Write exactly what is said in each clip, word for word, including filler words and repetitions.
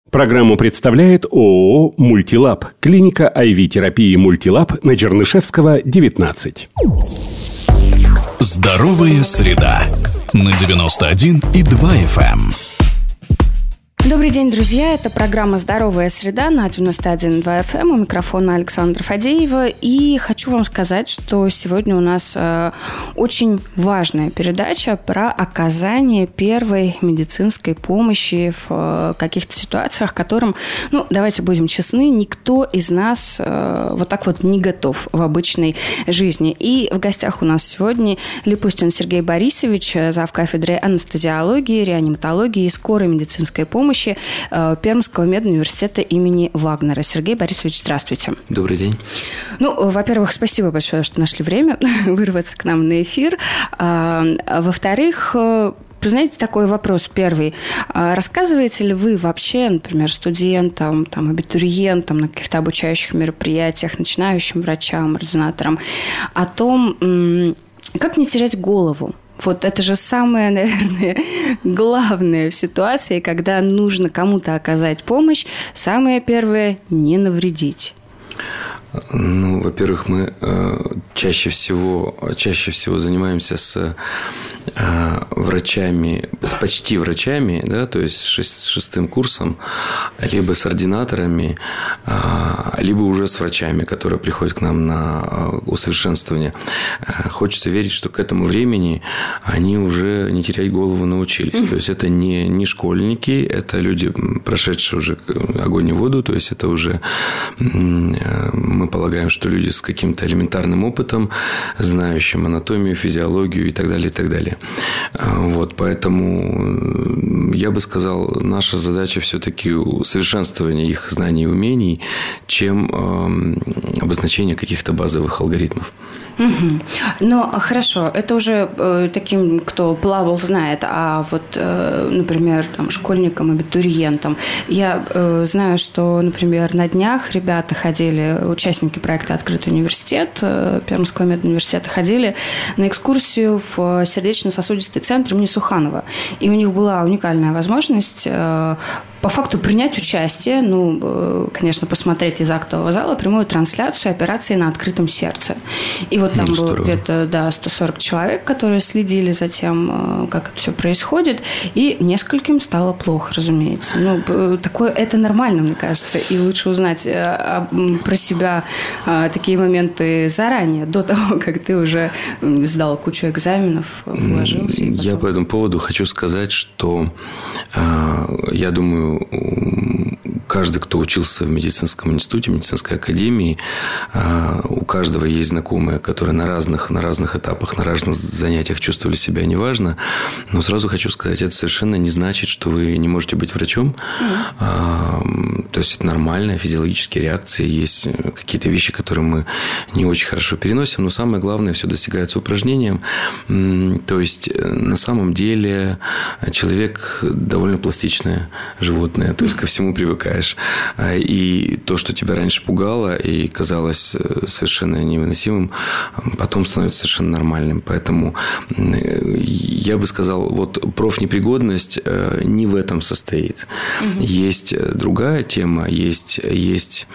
Программу представляет ООО «Мультилаб». Клиника ай ви-терапии «Мультилаб» на Чернышевского, девятнадцать. Здоровая среда на девяносто один и два эф эм. Добрый день, друзья. Это программа «Здоровая среда» на девяносто один и два эф эм. У микрофона Александра Фадеева. И хочу вам сказать, что сегодня у нас э, очень важная передача про оказание первой медицинской помощи в э, каких-то ситуациях, к которым, ну, давайте будем честны, никто из нас э, вот так вот не готов в обычной жизни. И в гостях у нас сегодня Липустин Сергей Борисович, завкафедрой анестезиологии, реаниматологии и скорой медицинской помощи Пермского медуниверситета имени Вагнера. Сергей Борисович, здравствуйте. Добрый день. Ну, во-первых, спасибо большое, что нашли время вырваться к нам на эфир. Во-вторых, знаете, такой вопрос первый. Рассказываете ли вы вообще, например, студентам, там, абитуриентам на каких-то обучающих мероприятиях, начинающим врачам, ординаторам о том, как не терять голову? Вот это же самое, наверное, главное в ситуации, когда нужно кому-то оказать помощь. Самое первое – не навредить. Ну, во-первых, мы э, чаще всего, чаще всего занимаемся с э, врачами, с почти врачами, да, то есть с шест, шестым курсом, либо с ординаторами, э, либо уже с врачами, которые приходят к нам на усовершенствование. Э, хочется верить, что к этому времени они уже не терять голову научились. Mm-hmm. То есть это не, не школьники, это люди, прошедшие уже огонь и воду, то есть это уже э, мы полагаем, что люди с каким-то элементарным опытом, знающим анатомию, физиологию и так далее, и так далее. Вот, поэтому я бы сказал, наша задача все-таки совершенствование их знаний и умений, чем обозначение каких-то базовых алгоритмов. Угу. Ну, хорошо, это уже э, таким, кто плавал, знает, а вот, э, например, там, школьникам, абитуриентам. Я э, знаю, что, например, на днях ребята ходили, участники проекта «Открытый университет» э, Пермского медуниверситета ходили на экскурсию в сердечно-сосудистый центр имени Суханова. И у них была уникальная возможность э, по факту принять участие, ну, конечно, посмотреть из актового зала прямую трансляцию операции на открытом сердце. И вот там ну, было где-то, да, сто сорок человек, которые следили за тем, как это все происходит, и нескольким стало плохо, разумеется. Ну, такое, это нормально, мне кажется, и лучше узнать про себя такие моменты заранее, до того, как ты уже сдал кучу экзаменов, вложился. Я по этому поводу хочу сказать, что я думаю, каждый, кто учился в медицинском институте, медицинской академии, у каждого есть знакомые, которые на разных, на разных этапах, на разных занятиях чувствовали себя неважно. Но сразу хочу сказать, это совершенно не значит, что вы не можете быть врачом. Mm. То есть, это нормальная физиологические реакции. Есть какие-то вещи, которые мы не очень хорошо переносим. Но самое главное, все достигается упражнением. То есть, на самом деле, человек довольно пластичное животное. То есть, ко всему привыкаешь. И то, что тебя раньше пугало и казалось совершенно невыносимым, потом становится совершенно нормальным. Поэтому я бы сказал, вот профнепригодность не в этом состоит. Угу. Есть другая тема, есть, есть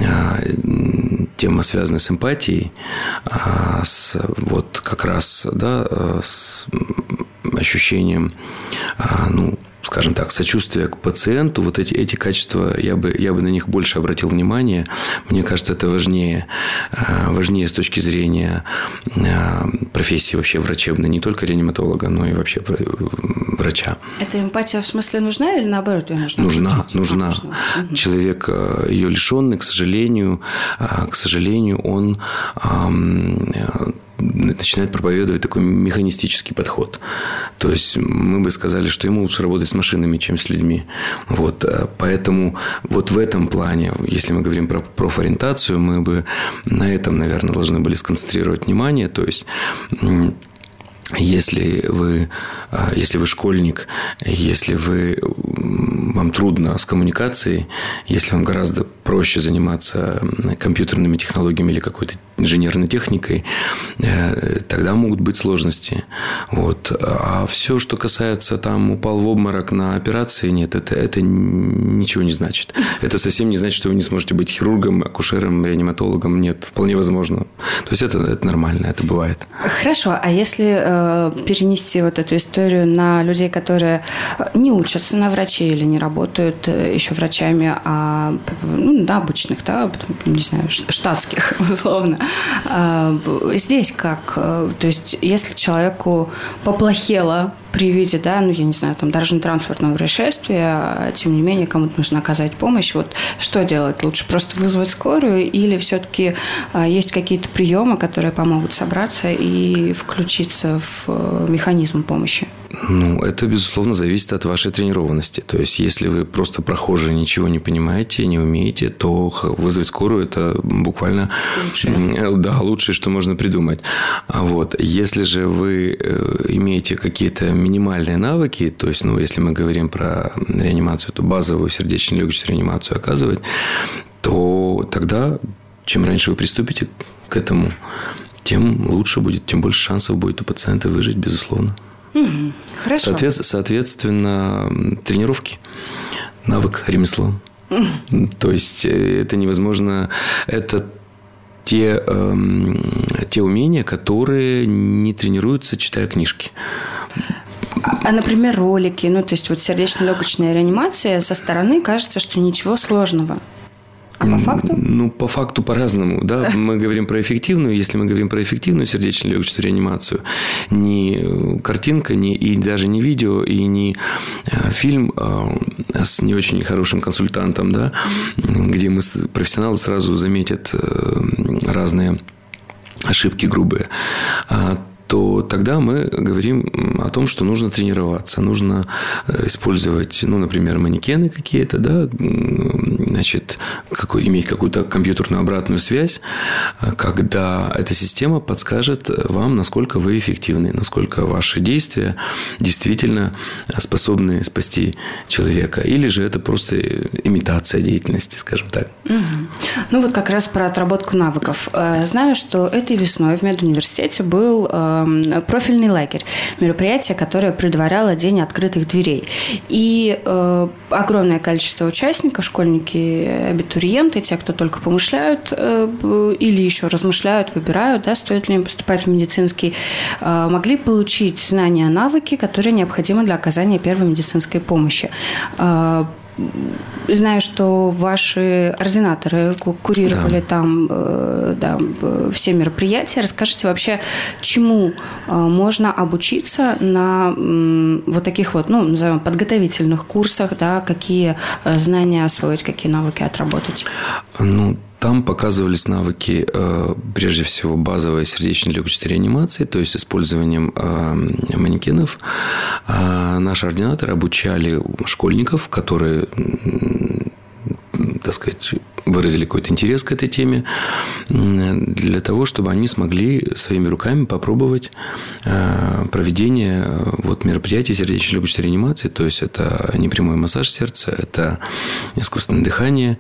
тема, связанная с эмпатией, с, вот как раз, да, с ощущением, ну, скажем так, сочувствие к пациенту, вот эти, эти качества, я бы, я бы на них больше обратил внимание. Мне кажется, это важнее, важнее с точки зрения профессии вообще врачебной, не только реаниматолога, но и вообще врача. Эта эмпатия в смысле нужна или наоборот? Нужна, нужна. нужна. А, нужна. Угу. Человек ее лишенный, к сожалению, к сожалению, он начинает проповедовать такой механистический подход. То есть, мы бы сказали, что ему лучше работать с машинами, чем с людьми. Вот. Поэтому вот в этом плане, если мы говорим про профориентацию, мы бы на этом, наверное, должны были сконцентрировать внимание. То есть, если вы, если вы школьник, если вы вам трудно с коммуникацией, если вам гораздо проще заниматься компьютерными технологиями или какой-то инженерной техникой, тогда могут быть сложности. Вот. А все, что касается там упал в обморок на операции, нет, это, это ничего не значит. Это совсем не значит, что вы не сможете быть хирургом, акушером, реаниматологом. Нет, вполне возможно. То есть это, это нормально, это бывает. Хорошо, а если э, перенести вот эту историю на людей, которые не учатся на врачей или не работают еще врачами, а ну, да, обычных, да, не знаю, штатских, условно. Здесь как? То есть, если человеку поплохело при виде, да, ну, я не знаю, там, дорожно-транспортного происшествия, тем не менее, кому-то нужно оказать помощь, вот что делать? Лучше просто вызвать скорую или все-таки есть какие-то приемы, которые помогут собраться и включиться в механизм помощи? Ну, это, безусловно, зависит от вашей тренированности. То есть, если вы просто прохожие, ничего не понимаете, не умеете, то вызвать скорую – это буквально лучшее. Да, лучшее, что можно придумать. Вот. Если же вы имеете какие-то минимальные навыки, то есть, ну, если мы говорим про реанимацию, то базовую сердечно-легочную реанимацию оказывать, то тогда, чем раньше вы приступите к этому, тем лучше будет, тем больше шансов будет у пациента выжить, безусловно. Угу. Хорошо. Соответ, соответственно, тренировки, навык, ремесло. Угу. То есть, это невозможно. Это те, э, те умения, которые не тренируются, читая книжки. А, а, например, ролики, ну, то есть, вот сердечно-легочная реанимация, со стороны кажется, что ничего сложного. А по факту? Ну, по факту по-разному. Да? Мы говорим про эффективную. Если мы говорим про эффективную сердечно-легочную реанимацию, не картинка, не, и даже не видео, и не фильм а с не очень хорошим консультантом, да? Где мы, профессионалы сразу заметят разные ошибки грубые, то тогда мы говорим о том, что нужно тренироваться, нужно использовать, ну, например, манекены какие-то, да, значит, какой, иметь какую-то компьютерную обратную связь, когда эта система подскажет вам, насколько вы эффективны, насколько ваши действия действительно способны спасти человека. Или же это просто имитация деятельности, скажем так. Угу. Ну, вот как раз про отработку навыков. Знаю, что этой весной в медуниверситете был профильный лагерь, мероприятие, которое предваряло День открытых дверей. И э, огромное количество участников, школьники, абитуриенты, те, кто только помышляют э, или еще размышляют, выбирают, да, стоит ли им поступать в медицинский, э, могли получить знания, навыки, которые необходимы для оказания первой медицинской помощи. Э, Знаю, что ваши ординаторы курировали да. там да, все мероприятия. Расскажите вообще, чему можно обучиться на вот таких вот, ну, назовем, подготовительных курсах, да, какие знания освоить, какие навыки отработать? Ну, там показывались навыки, прежде всего, базовой сердечно-легочной реанимации, то есть использованием манекенов. Наши ординаторы обучали школьников, которые, так сказать, выразили какой-то интерес к этой теме, для того, чтобы они смогли своими руками попробовать проведение вот мероприятий сердечно-легочной реанимации. То есть, это непрямой массаж сердца, это искусственное дыхание.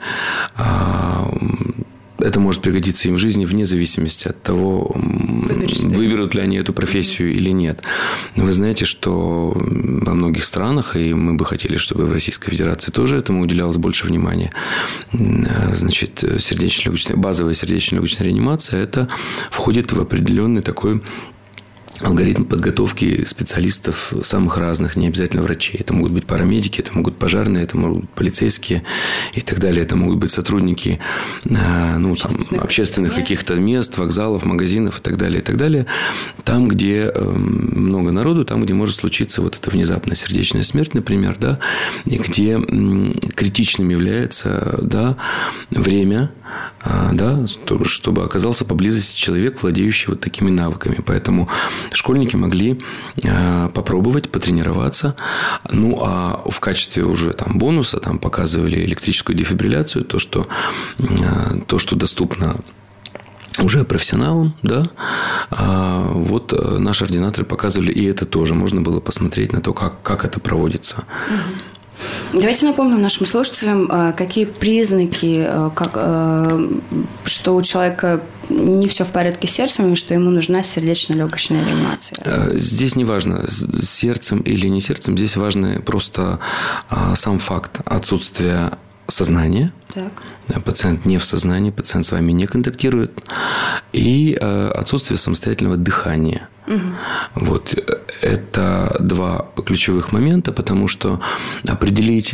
Это может пригодиться им в жизни вне зависимости от того, Выберешь, выберут ли они эту профессию или нет. Но вы знаете, что во многих странах, и мы бы хотели, чтобы в Российской Федерации тоже этому уделялось больше внимания, значит, сердечно-легочная, базовая сердечно-легочная реанимация, это входит в определенный такой алгоритм подготовки специалистов самых разных, не обязательно врачей. Это могут быть парамедики, это могут пожарные, это могут быть полицейские и так далее. Это могут быть сотрудники, ну, там, общественных каких-то мест, вокзалов, магазинов и так далее, и так далее. Там, где много народу, там, где может случиться вот эта внезапная сердечная смерть, например, да, и где критичным является, да, время, да, чтобы оказался поблизости человек, владеющий вот такими навыками. Поэтому школьники могли попробовать потренироваться. Ну, а в качестве уже там бонуса там показывали электрическую дефибрилляцию, то, что, то, что доступно уже профессионалам, да, а вот наши ординаторы показывали, и это тоже можно было посмотреть на то, как, как это проводится. Давайте напомним нашим слушателям, какие признаки, как, что у человека не все в порядке с сердцем, и что ему нужна сердечно-легочная реанимация. Здесь не важно, с сердцем или не сердцем, здесь важно просто сам факт отсутствия сознания. Так. Пациент не в сознании, пациент с вами не контактирует. И отсутствие самостоятельного дыхания. Угу. Вот это два ключевых момента, потому что определить,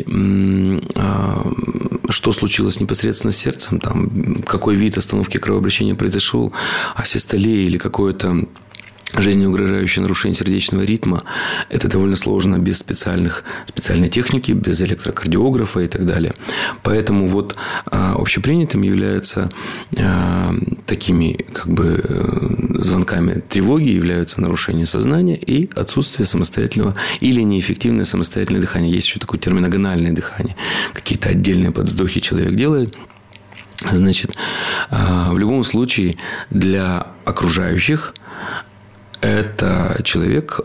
что случилось непосредственно с сердцем, там, какой вид остановки кровообращения произошел, асистолия или какое-то жизнеугрожающее нарушение сердечного ритма, это довольно сложно без специальных, специальной техники, без электрокардиографа и так далее. Поэтому вот общепринятым являются такими как бы звонками тревоги, являются нарушение сознания и отсутствие самостоятельного или неэффективное самостоятельное дыхание. Есть еще такое терминогональное дыхание. Какие-то отдельные подвздохи человек делает. Значит, в любом случае для окружающих это человек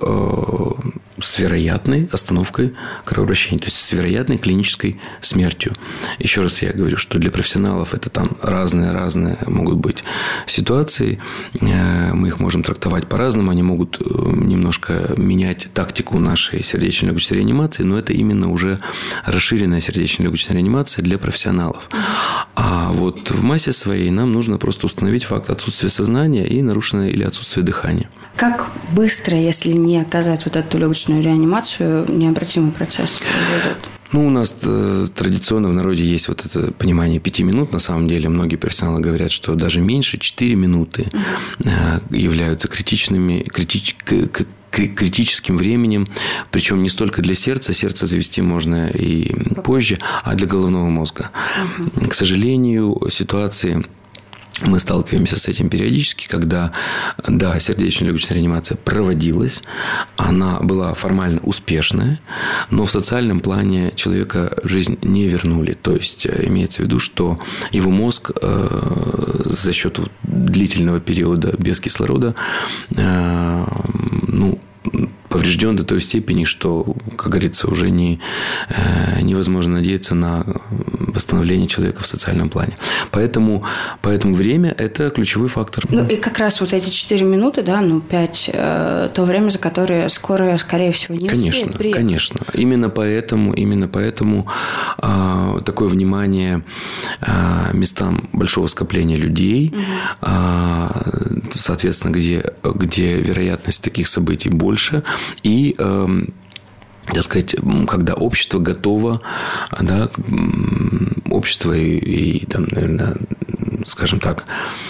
с вероятной остановкой кровообращения, то есть с вероятной клинической смертью. Еще раз я говорю, что для профессионалов это там разные-разные могут быть ситуации. Мы их можем трактовать по-разному. Они могут немножко менять тактику нашей сердечно-легочной реанимации, но это именно уже расширенная сердечно-легочная реанимация для профессионалов. А вот в массе своей нам нужно просто установить факт отсутствия сознания и нарушенное или отсутствие дыхания. Как быстро, если не оказать вот эту легочную реанимацию, необратимый процесс произойдет? Ну, у нас традиционно в народе есть вот это понимание пяти минут. На самом деле, многие профессионалы говорят, что даже меньше четыре минуты uh-huh. являются критичными, критич, критическим временем. Причем не столько для сердца. Сердце завести можно и позже, а для головного мозга. Uh-huh. К сожалению, ситуации... Мы сталкиваемся с этим периодически, когда, да, сердечно-легочная реанимация проводилась, она была формально успешная, но в социальном плане человека в жизнь не вернули. То есть, имеется в виду, что его мозг э, за счет длительного периода без кислорода э, ну, поврежден до той степени, что, как говорится, уже не, э, невозможно надеяться на восстановление человека в социальном плане. Поэтому, поэтому время – это ключевой фактор. Ну, и как раз вот эти четыре минуты, да, ну, пять, э, то время, за которое скорая, скорее всего, не конечно, успеет приехать. Конечно. Именно поэтому, именно поэтому э, такое внимание э, местам большого скопления людей, угу. э, соответственно, где, где вероятность таких событий больше, и э, так сказать, когда общество готово, да, общество и, и там, наверное, скажем так,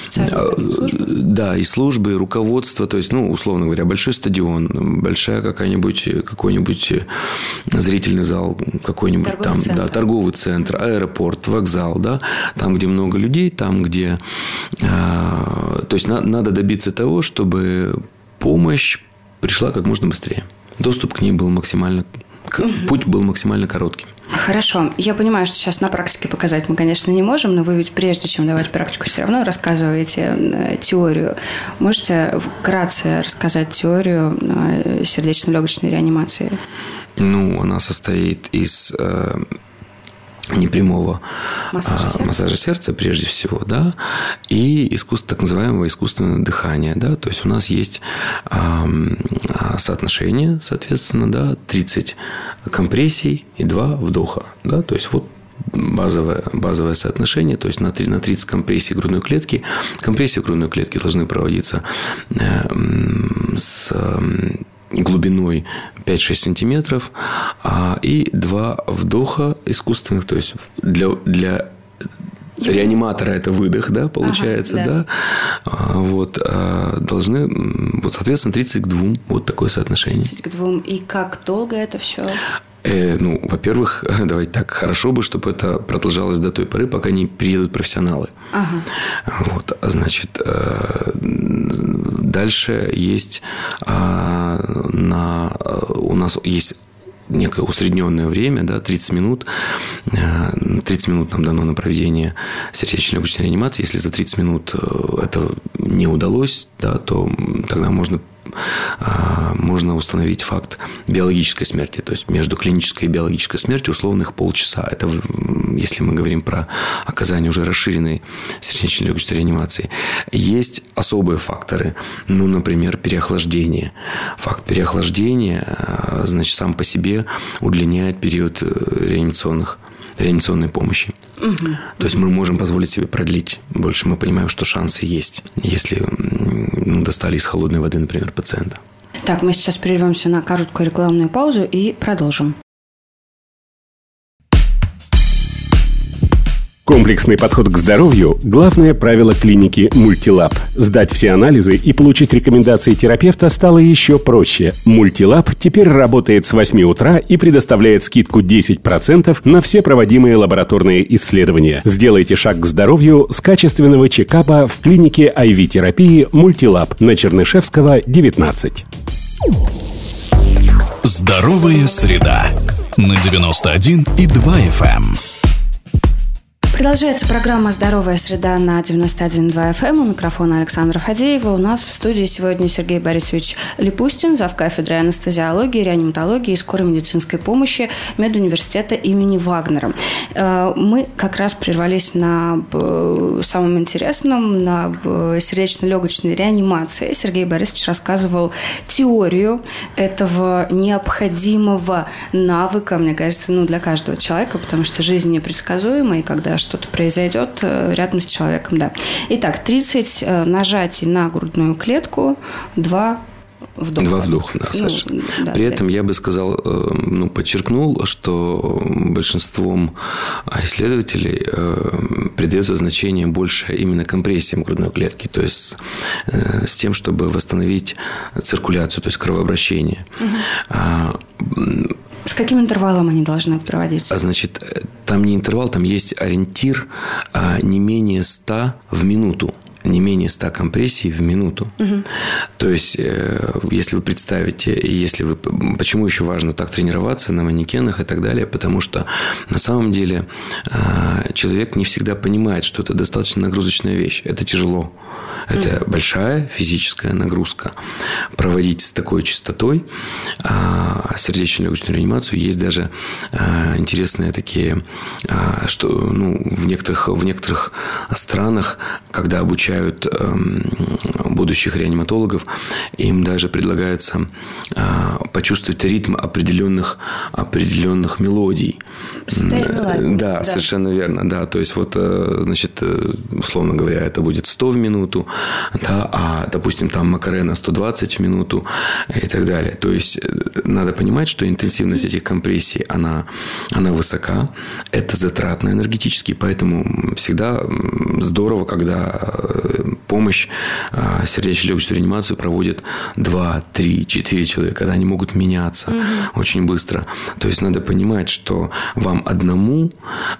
да, и службы, и руководство, то есть, ну, условно говоря, большой стадион, большая какая-нибудь, какой-нибудь зрительный зал, какой-нибудь торговый там, центр. Да, торговый центр, аэропорт, вокзал, да, там, где много людей, там, где, то есть, надо добиться того, чтобы помощь пришла как можно быстрее. Доступ к ней был максимально... Угу. Путь был максимально коротким. Хорошо. Я понимаю, что сейчас на практике показать мы, конечно, не можем, но вы ведь прежде чем давать практику, все равно рассказываете теорию. Можете вкратце рассказать теорию сердечно-легочной реанимации? Ну, она состоит из... непрямого массажа сердца. массажа сердца, прежде всего, да, и искусство, так называемого искусственного дыхания, да, то есть у нас есть а, соотношение, соответственно, да, тридцать компрессий и два вдоха, да, то есть вот базовое, базовое соотношение, то есть на тридцать компрессий грудной клетки. Компрессии грудной клетки должны проводиться э, с глубиной пять-шесть сантиметров, и два вдоха искусственных, то есть для, для реаниматора это выдох, да, получается, ага, да. да, вот, должны, вот, соответственно, тридцать к двум, вот такое соотношение. тридцать к двум, и как долго это все? Э, ну, во-первых, давайте так, хорошо бы, чтобы это продолжалось до той поры, пока не приедут профессионалы. Ага. Вот, значит, дальше есть на, у нас есть некое усредненное время, да, тридцать минут. тридцать минут нам дано на проведение сердечно-легочной реанимации. Если за тридцать минут это не удалось, да, то тогда можно можно установить факт биологической смерти. То есть между клинической и биологической смертью условных полчаса. Это если мы говорим про оказание уже расширенной сердечно-легочной реанимации. Есть особые факторы. Ну, например, переохлаждение. Факт переохлаждения, значит, сам по себе удлиняет период реанимационных, реанимационной помощи. Угу. То есть мы можем позволить себе продлить больше. Мы понимаем, что шансы есть, если ну, достали из холодной воды, например, пациента. Так, мы сейчас прервемся на короткую рекламную паузу и продолжим. Комплексный подход к здоровью – главное правило клиники «Мультилаб». Сдать все анализы и получить рекомендации терапевта стало еще проще. «Мультилаб» теперь работает с восьми утра и предоставляет скидку десять процентов на все проводимые лабораторные исследования. Сделайте шаг к здоровью с качественного чекапа в клинике ай ви-терапии «Мультилаб» на Чернышевского, девятнадцать. Здоровая среда на девяносто один и два эф эм. Продолжается программа «Здоровая среда» на девяносто один и два эф эм. У микрофона Александра Фадеева. У нас в студии сегодня Сергей Борисович Липустин, завкафедры анестезиологии, реаниматологии и скорой медицинской помощи медуниверситета имени Вагнера. Мы как раз прервались на самом интересном, на сердечно-легочной реанимации. Сергей Борисович рассказывал теорию этого необходимого навыка, мне кажется, ну, для каждого человека, потому что жизнь непредсказуема, и когда что-то произойдет рядом с человеком, да. Итак, тридцать нажатий на грудную клетку, два вдоха. Два вдоха, да, Саша. Ну, да, При да. этом я бы сказал, ну, подчеркнул, что большинством исследователей придается значение больше именно компрессиям грудной клетки, то есть с тем, чтобы восстановить циркуляцию, то есть кровообращение. Угу. С каким интервалом они должны проводиться? Значит, там не интервал, там есть ориентир а, не менее ста в минуту. Не менее ста компрессий в минуту. Угу. То есть, если вы представите, если вы, почему еще важно так тренироваться на манекенах и так далее, потому что на самом деле человек не всегда понимает, что это достаточно нагрузочная вещь. Это тяжело. Это угу. большая физическая нагрузка. Проводить с такой частотой сердечно-легочную реанимацию есть даже интересные такие, что ну, в некоторых, в некоторых странах, когда обучают будущих реаниматологов, им даже предлагается почувствовать ритм определенных, определенных мелодий. Да, да, совершенно верно. Да. То есть, вот, значит, условно говоря, это будет сто в минуту, да, а, допустим, там Макарена сто двадцать в минуту и так далее. То есть, надо понимать, что интенсивность этих компрессий, она, она высока, это затратно энергетически, поэтому всегда здорово, когда помощь сердечно-легочную реанимацию проводят два, три, четыре человека, когда они могут меняться угу. очень быстро. То есть, надо понимать, что вам одному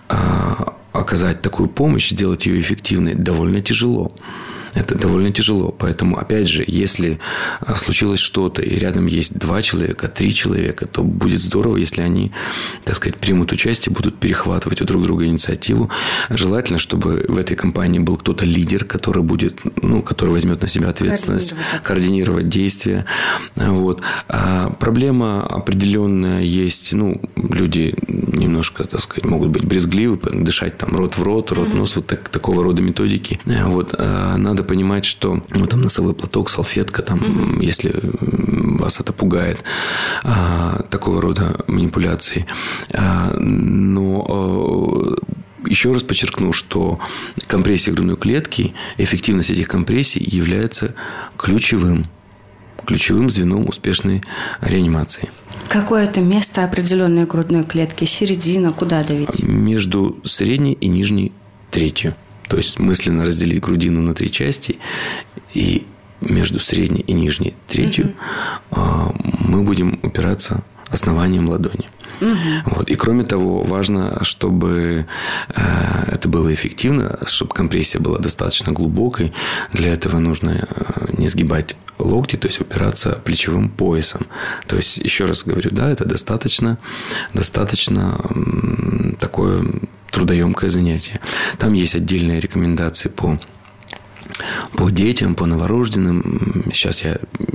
оказать такую помощь, сделать ее эффективной довольно тяжело. Это довольно тяжело. Поэтому, опять же, если случилось что-то, и рядом есть два человека, три человека, то будет здорово, если они, так сказать, примут участие, будут перехватывать у друг друга инициативу. Желательно, чтобы в этой компании был кто-то лидер, который будет, ну, который возьмет на себя ответственность, координировать, координировать действия. Вот. А проблема определенная есть. Ну, люди немножко, так сказать, могут быть брезгливы, дышать там рот в рот, рот в нос, вот так, такого рода методики. Вот. Надо понимать, что ну, там носовой платок, салфетка, там, mm-hmm. если вас это пугает, а, такого рода манипуляции. А, но а, еще раз подчеркну, что компрессия грудной клетки, эффективность этих компрессий является ключевым, ключевым звеном успешной реанимации. Какое-то место определенной грудной клетки, середина, куда давить? Между средней и нижней третью. То есть, мысленно разделить грудину на три части, и между средней и нижней третью mm-hmm. мы будем упираться основанием ладони. Mm-hmm. Вот. И кроме того, важно, чтобы это было эффективно, чтобы компрессия была достаточно глубокой. Для этого нужно не сгибать локти, то есть упираться плечевым поясом. То есть, еще раз говорю, да, это достаточно, достаточно такое трудоемкое занятие. Там есть отдельные рекомендации по, по детям, по новорожденным. Сейчас я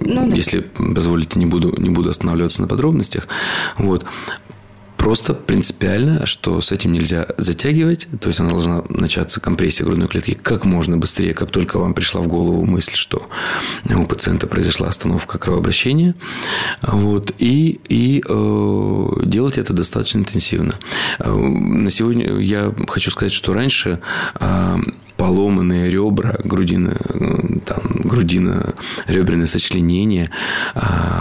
ну, да. Если позволите, не буду, не буду останавливаться на подробностях. Вот. Просто принципиально, что с этим нельзя затягивать. То есть, она должна начаться, компрессия грудной клетки, как можно быстрее, как только вам пришла в голову мысль, что у пациента произошла остановка кровообращения. Вот. И, и э, делать это достаточно интенсивно. На сегодня я хочу сказать, что раньше э, поломанные ребра, грудина, там, грудино-реберное сочленение э,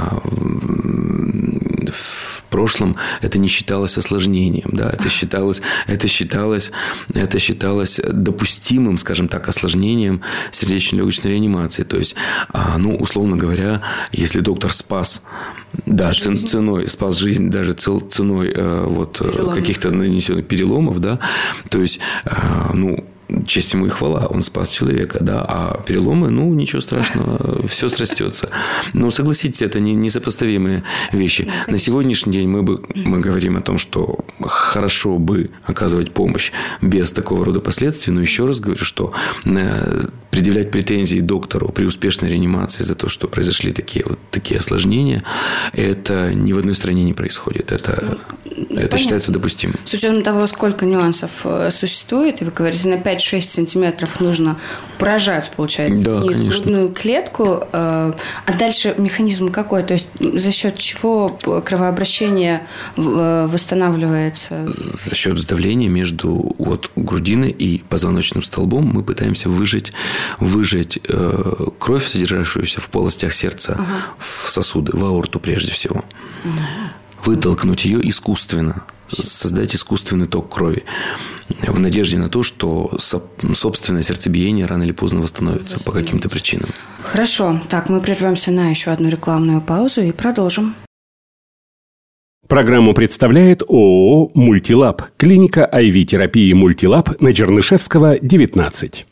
в прошлом это не считалось осложнением, да, это считалось, это считалось, это считалось допустимым, скажем так, осложнением сердечно-легочной реанимации. То есть, ну, условно говоря, если доктор спас, да, жизнь. ценой, спас жизнь даже ценой вот, каких-то нанесенных переломов, да, то есть, ну, честь ему и хвала, он спас человека, да, а переломы, ну, ничего страшного, все срастется. Но согласитесь, это не несопоставимые вещи. Да, на сегодняшний день мы, бы, мы говорим о том, что хорошо бы оказывать помощь без такого рода последствий, но еще раз говорю, что предъявлять претензии доктору при успешной реанимации за то, что произошли такие, вот, такие осложнения, это ни в одной стране не происходит. Это, ну, это считается допустимым. С учетом того, сколько нюансов существует, и вы говорите, на пять-шесть сантиметров нужно поражать, получается, да, грудную клетку. А дальше механизм какой? То есть, за счет чего кровообращение восстанавливается? За счет сдавления между вот, грудиной и позвоночным столбом мы пытаемся выжать, выжать э, кровь, содержащуюся в полостях сердца, ага. в сосуды, в аорту прежде всего. Ага. Вытолкнуть ее искусственно. Создать искусственный ток крови в надежде на то, что собственное сердцебиение рано или поздно восстановится по каким-то причинам. Хорошо. Так, мы прервемся на еще одну рекламную паузу и продолжим. Программу представляет ООО «Мультилаб». Клиника ай ви-терапии «Мультилаб» на Чернышевского, девятнадцать.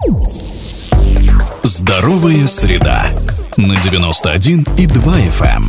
Здоровая среда на девяносто один и два эф эм.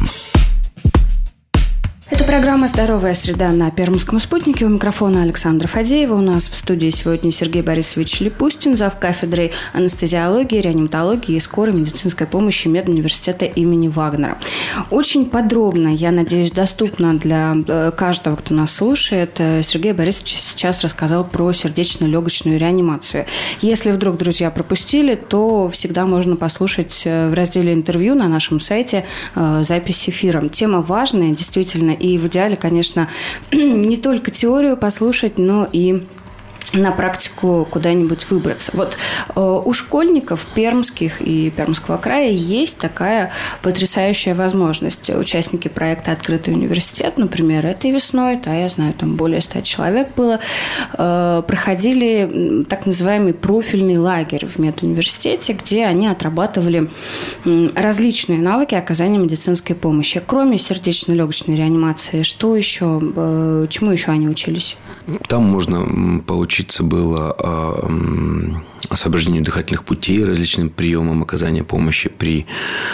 Это программа «Здоровая среда» на Пермском спутнике. У микрофона Александра Фадеева. У нас в студии сегодня Сергей Борисович Липустин, завкафедрой анестезиологии, реаниматологии и скорой медицинской помощи медуниверситета имени Вагнера. Очень подробно, я надеюсь, доступно для каждого, кто нас слушает, Сергей Борисович сейчас рассказал про сердечно-легочную реанимацию. Если вдруг, друзья, пропустили, то всегда можно послушать в разделе интервью на нашем сайте запись эфира. Тема важная, действительно. И в идеале, конечно, не только теорию послушать, но и на практику куда-нибудь выбраться. Вот э, у школьников пермских и Пермского края есть такая потрясающая возможность. Участники проекта «Открытый университет», например, этой весной, да, я знаю, там более ста человек было, э, проходили так называемый профильный лагерь в медуниверситете, где они отрабатывали э, различные навыки оказания медицинской помощи. Кроме сердечно-легочной реанимации, что еще, э, чему еще они учились? Там можно поучиться было освобождению дыхательных путей, различным приемам оказания помощи при,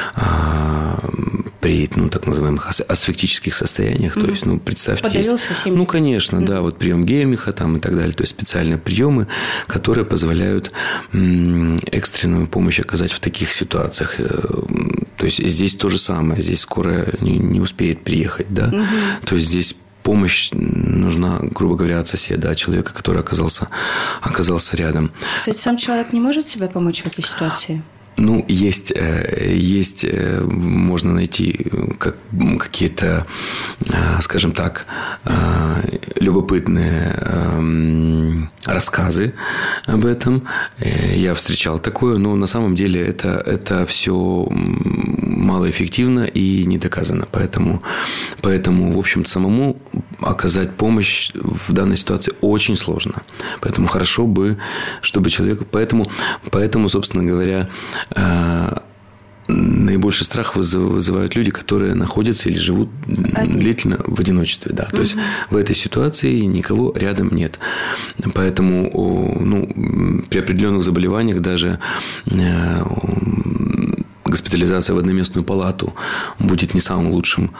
при ну, так называемых асфиктических состояниях. Mm-hmm. То есть, ну, представьте, Подавился есть... Ну, конечно, mm-hmm. да, вот прием Геймлиха там и так далее. То есть, специальные приемы, которые позволяют экстренную помощь оказать в таких ситуациях. То есть, здесь то же самое. Здесь скорая не, не успеет приехать, да. Mm-hmm. То есть, здесь помощь нужна, грубо говоря, от соседа, от человека, который оказался, оказался рядом. Кстати, сам человек не может себе помочь в этой ситуации? Ну, есть, есть, можно найти какие-то, скажем так, любопытные рассказы об этом. Я встречал такое, но на самом деле это, это все малоэффективно и не доказано. Поэтому, поэтому, в общем-то, самому оказать помощь в данной ситуации очень сложно. Поэтому хорошо бы, чтобы человек... Поэтому, поэтому собственно говоря, наибольший страх вызывают люди, которые находятся или живут длительно в одиночестве. Да. То угу. есть, в этой ситуации никого рядом нет. Поэтому ну, при определенных заболеваниях даже госпитализация в одноместную палату будет не самым лучшим,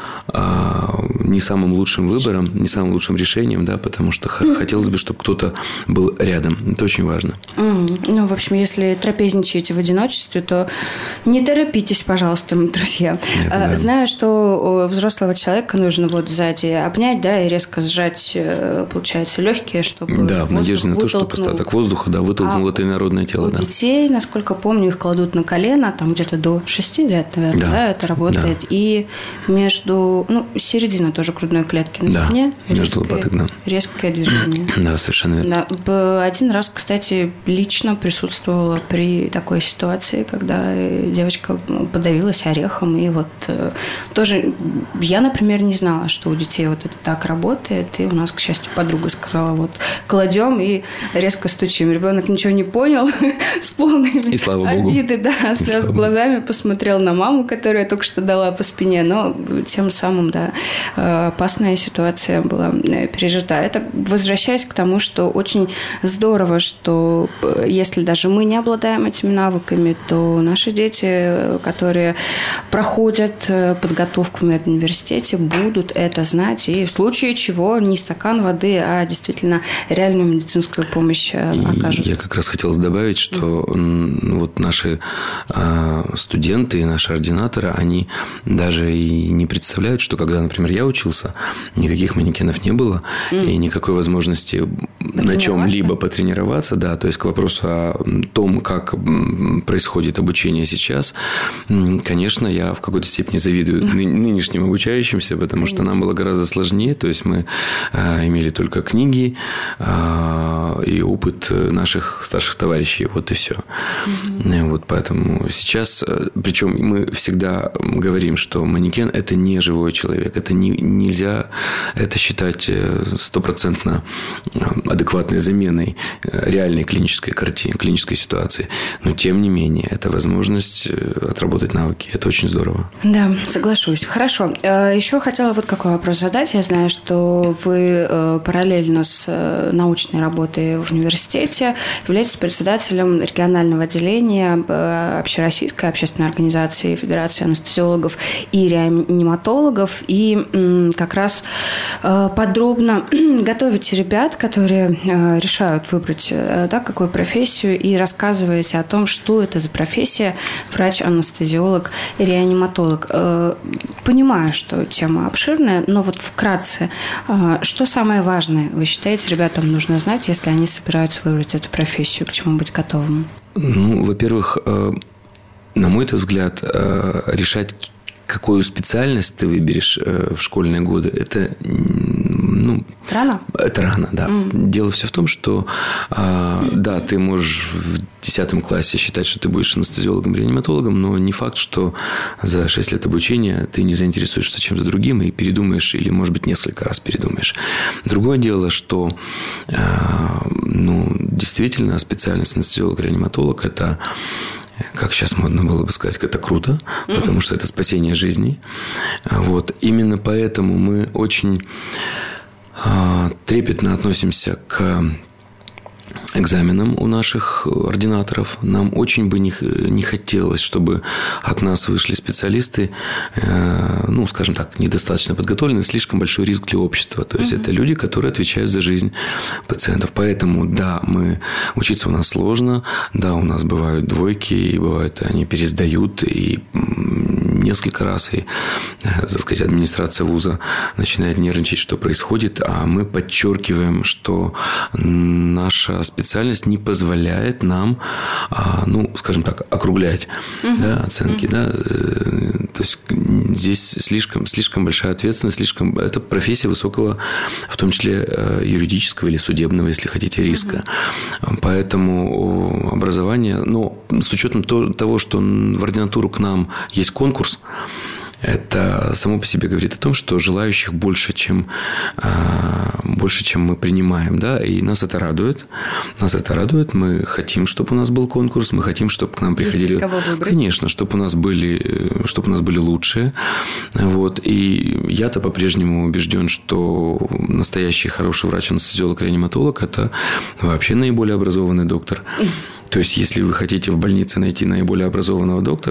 не самым лучшим выбором, не самым лучшим решением, да, потому что хотелось бы, чтобы кто-то был рядом. Это очень важно. Mm. Ну, в общем, если трапезничаете в одиночестве, то не торопитесь, пожалуйста, друзья. Это, да. Знаю, что у взрослого человека нужно вот сзади обнять, да, и резко сжать, получается, легкие, чтобы да, в надежде на то, что остаток воздуха, да, вытолкнул а это инородное тело. У да. детей, насколько помню, их кладут на колено, там где-то до шести лет, наверное, да, да это работает. Да. И между, ну, середина тоже грудной клетки на да, спине. Между лопаток, да. Резкое движение. Да, совершенно верно. Да. Один раз, кстати, лично присутствовала при такой ситуации, когда девочка подавилась орехом. И вот тоже я, например, не знала, что у детей вот это так работает. И у нас, к счастью, подруга сказала, вот кладем и резко стучим. Ребенок ничего не понял, с полными и, слава обиды, Богу. да, слез глазами посмотрел на маму, которая только что дала по спине. Но тем самым, да, опасная ситуация была пережита. Это возвращаясь к тому, что очень здорово, что если даже мы не обладаем этими навыками, то наши дети, которые проходят подготовку в медуниверситете, будут это знать. И в случае чего не стакан воды, а действительно реальную медицинскую помощь окажут. Я как раз хотел добавить, что mm. вот наши студенты и наши ординаторы, они даже и не представляют, что когда, например, я учился, никаких манекенов не было, mm. и никакой возможности на чем-либо потренироваться, да, то есть к вопросу о том, как происходит обучение сейчас, конечно, я в какой-то степени завидую нынешним обучающимся, потому что нам было гораздо сложнее, то есть мы имели только книги и опыт наших старших товарищей, вот и все. Mm-hmm. Вот поэтому сейчас, причем мы всегда говорим, что манекен – это не живой человек, это не, нельзя это считать стопроцентно адекватной заменой реальной клинической картины, клинической ситуации. Но, тем не менее, это возможность отработать навыки. Это очень здорово. Да, соглашусь. Хорошо. Еще хотела вот какой вопрос задать. Я знаю, что вы параллельно с научной работой в университете являетесь председателем регионального отделения Общероссийской общественной организации Федерации анестезиологов и реаниматологов. И как раз подробно готовите ребят, которые решают выбрать, да, какую профессию, и рассказываете о том, что это за профессия врач-анестезиолог и реаниматолог. Понимаю, что тема обширная, но вот вкратце, что самое важное, вы считаете, ребятам нужно знать, если они собираются выбрать эту профессию, к чему быть готовым? Ну, во-первых, на мой взгляд, решать, какую специальность ты выберешь в школьные годы, это, ну, рано? Это рано, да. Mm. Дело все в том, что, да, ты можешь в десятом классе считать, что ты будешь анестезиологом-реаниматологом, но не факт, что за шесть лет обучения ты не заинтересуешься чем-то другим и передумаешь, или, может быть, несколько раз передумаешь. Другое дело, что, ну, действительно, специальность анестезиолог-реаниматолог – это, как сейчас модно было бы сказать, это круто, потому что это спасение жизней. Вот. Именно поэтому мы очень трепетно относимся к экзаменам у наших ординаторов. Нам очень бы не, не хотелось, чтобы от нас вышли специалисты, э, ну, скажем так, недостаточно подготовленные, слишком большой риск для общества. То есть, mm-hmm. это люди, которые отвечают за жизнь пациентов. Поэтому, да, мы, учиться у нас сложно, да, у нас бывают двойки, и бывает, они пересдают, и несколько раз, и, так сказать, администрация вуза начинает нервничать, что происходит, а мы подчеркиваем, что наша специальность не позволяет нам, ну, скажем так, округлять, угу. да, оценки. Угу. Да. То есть, здесь слишком, слишком большая ответственность, слишком... это профессия высокого, в том числе юридического или судебного, если хотите, риска. Угу. Поэтому образование... Но с учетом того, что в ординатуру к нам есть конкурс, это само по себе говорит о том, что желающих больше, чем, больше, чем мы принимаем. Да? И нас это радует. Нас это радует. Мы хотим, чтобы у нас был конкурс. Мы хотим, чтобы к нам приходили... Есть из кого выбрать. Конечно, чтобы у нас были, чтобы у нас были лучшие. Вот. И я-то по-прежнему убежден, что настоящий хороший врач-анестезиолог-реаниматолог – это вообще наиболее образованный доктор. То есть, если вы хотите в больнице найти наиболее образованного доктора,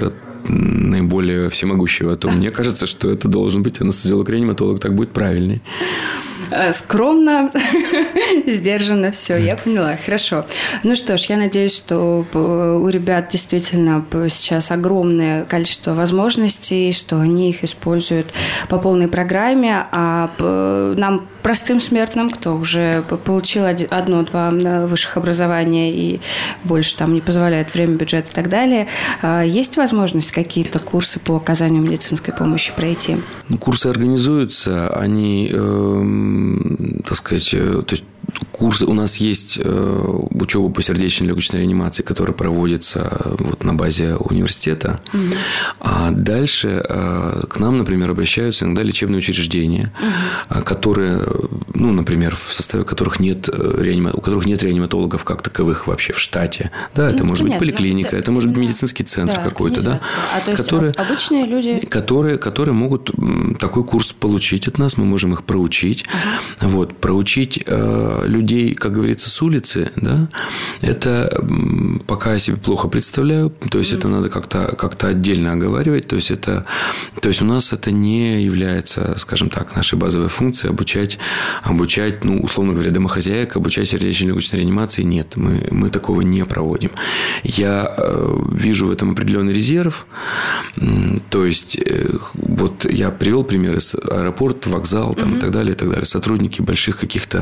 наиболее всемогущего, то мне кажется, что это должен быть анестезиолог-реаниматолог, так будет правильней. Скромно, сдержанно, все, я поняла, хорошо. Ну что ж, я надеюсь, что у ребят действительно сейчас огромное количество возможностей, что они их используют по полной программе, а нам, простым смертным, кто уже получил одно-два высших образования и больше там не позволяет время, бюджет и так далее, есть возможность какие-то курсы по оказанию медицинской помощи пройти? Ну, курсы организуются, они... Э- так сказать, то есть курсы у нас есть учеба по сердечно-легочной реанимации, которая проводится вот на базе университета. Угу. А дальше к нам, например, обращаются иногда лечебные учреждения, угу. которые, ну, например, в составе которых нет реанима... у которых нет реаниматологов как таковых вообще в штате. Да, это ну, может понятно. быть поликлиника, да, это может быть медицинский центр да, какой-то, да, а то есть которые, обычные люди, которые, которые могут такой курс получить от нас, мы можем их проучить, ага. вот, проучить э, людей, как говорится, с улицы, да, это пока я себе плохо представляю, то есть mm. это надо как-то, как-то отдельно оговаривать, то есть это, то есть у нас это не является, скажем так, нашей базовой функцией обучать, обучать, ну, условно говоря, домохозяек, обучать сердечно-легочной реанимации, нет, мы, мы такого не проводим. Я э, вижу в этом определенный резерв, то есть э, вот я привел примеры с аэропорт, вокзал там, mm-hmm. и так далее, и так далее, сотрудники больших каких-то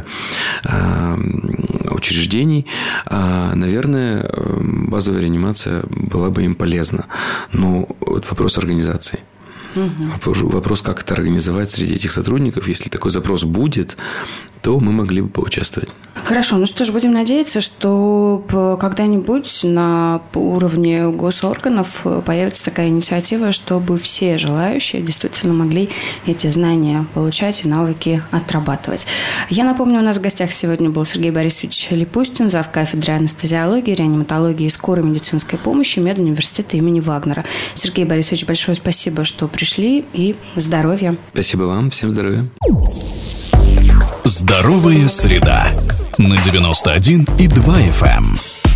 учреждений, наверное, базовая реанимация была бы им полезна. Но вот вопрос организации. Угу. Вопрос, как это организовать среди этих сотрудников. Если такой запрос будет, то мы могли бы поучаствовать. Хорошо, ну что ж, будем надеяться, что когда-нибудь на уровне госорганов появится такая инициатива, чтобы все желающие действительно могли эти знания получать и навыки отрабатывать. Я напомню, у нас в гостях сегодня был Сергей Борисович Липустин, завкафедры анестезиологии, реаниматологии и скорой медицинской помощи медуниверситета имени Вагнера. Сергей Борисович, большое спасибо, что пришли, и здоровья. Спасибо вам, всем здоровья. Здоровая среда на девяносто один и два эф эм.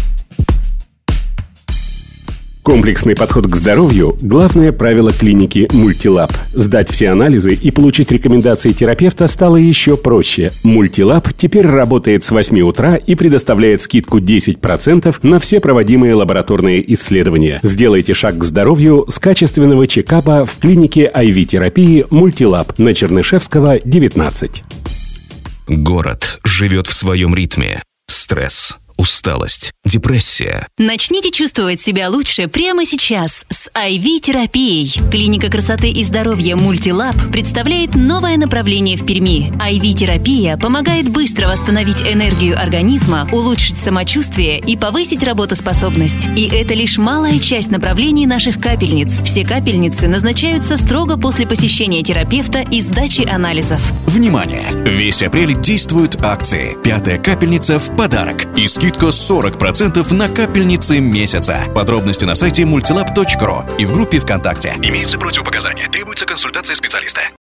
Комплексный подход к здоровью – главное правило клиники «Мультилаб». Сдать все анализы и получить рекомендации терапевта стало еще проще. «Мультилаб» теперь работает с восьми утра и предоставляет скидку десять процентов на все проводимые лабораторные исследования. Сделайте шаг к здоровью с качественного чекапа в клинике ай ви-терапии «Мультилаб» на Чернышевского, девятнадцать. Город живет в своем ритме. Стресс, усталость, депрессия. Начните чувствовать себя лучше прямо сейчас с ай ви-терапией. Клиника красоты и здоровья «Мультилаб» представляет новое направление в Перми. ай ви-терапия помогает быстро восстановить энергию организма, улучшить самочувствие и повысить работоспособность. И это лишь малая часть направлений наших капельниц. Все капельницы назначаются строго после посещения терапевта и сдачи анализов. Внимание! Весь апрель действуют акции. Пятая капельница в подарок. И скидка сорок процентов на капельницы месяца. Подробности на сайте мультилаб точка ру и в группе ВКонтакте. Имеются противопоказания. Требуется консультация специалиста.